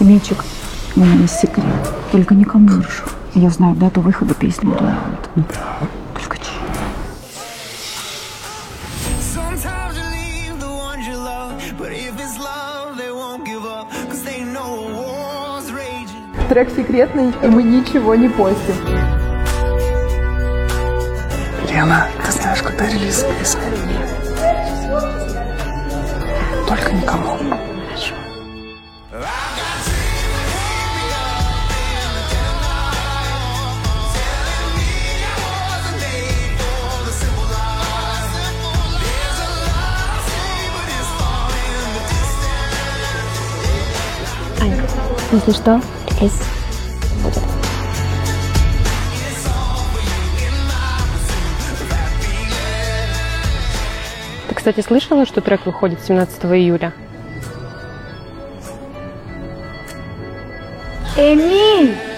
Мальчик, у меня есть секрет. Только никому. Хорошо. Я знаю дату выхода песни Дуэлант. Да. Только чьи. Трек секретный, и мы ничего не постим. Лена, ты знаешь, когда релиз песни? Только никому. Хорошо. Ань, если что, релиз будет. Ты, кстати, слышала, что трек выходит 17 июля? Эмиль!